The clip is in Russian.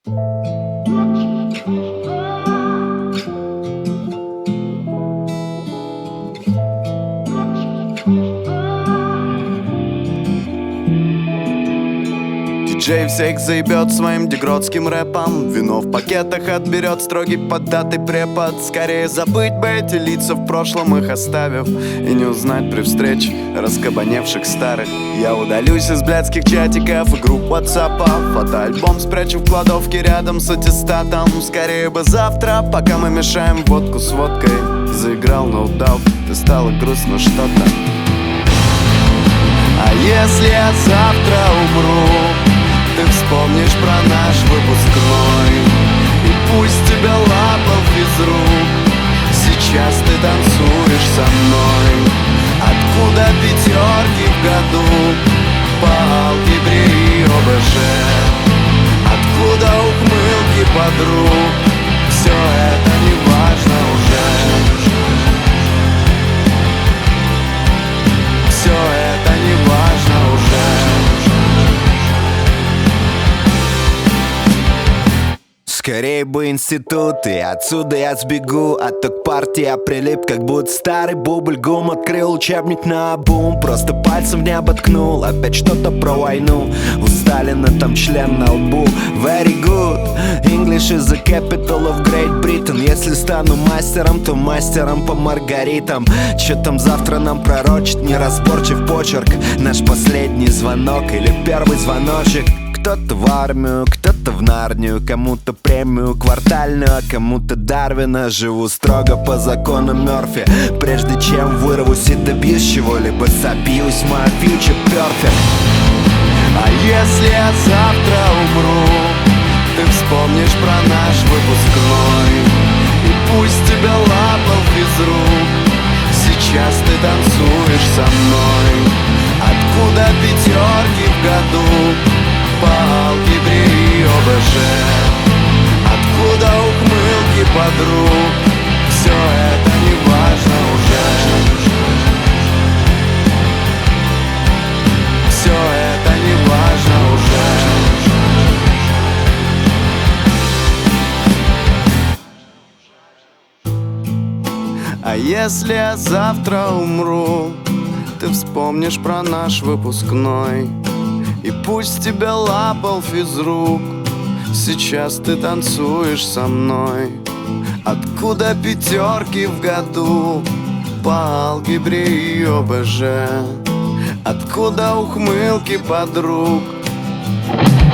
Диджей всех заебет своим дегродским рэпом. Вино в пакетах отберет строгий поддатый препод. Скорее забыть бы эти лица в прошлом, их оставив, и не узнать при встрече раскабаневших старых. Я удалюсь из блядских чатиков и групп ватсапа. Фотоальбом спрячу в кладовке рядом с аттестатом. Скорее бы завтра, пока мы мешаем водку с водкой, заиграл ноутдаук, и стало грустно что-то. А если я завтра умру, ты вспомнишь про наш выпускной, и пусть тебя лапал физрук. Сейчас ты танцуешь со мной. Откуда пятерки в году по алгебре и ОБЖ? Откуда ухмылки подруг? Все это не важно уже. Все это не важно уже. Скорее бы институт, и отсюда я сбегу. От той партии я прилип, как будто старый бубльгум. Открыл учебник наобум, просто пальцем в небо ткнул. Опять что-то про войну, у Сталина там член на лбу. Very good, English is the capital of Great Britain. Если стану мастером, то мастером по маргаритам. Че там завтра нам пророчит неразборчив почерк? Наш последний звонок или первый звоночек? Кто-то в армию, кто-то в Нарнию, кому-то премию квартальную, а кому-то Дарвина. Живу строго по закону Мёрфи. Прежде чем вырвусь и добьюсь чего-либо, собьюсь, мой future perfect. А если я завтра умру, ты вспомнишь про наш выпускной, и пусть тебя лапал физрук. Сейчас ты танцуешь со мной. Откуда пятерки в году по алгебре и ОБЖ? Откуда ухмылки подруг? Все это не важно уже. Все это не важно уже. А если я завтра умру, ты вспомнишь про наш выпускной, и пусть тебя лапал физрук. Сейчас ты танцуешь со мной. Откуда пятерки в году по алгебре и ОБЖ? Откуда ухмылки подруг?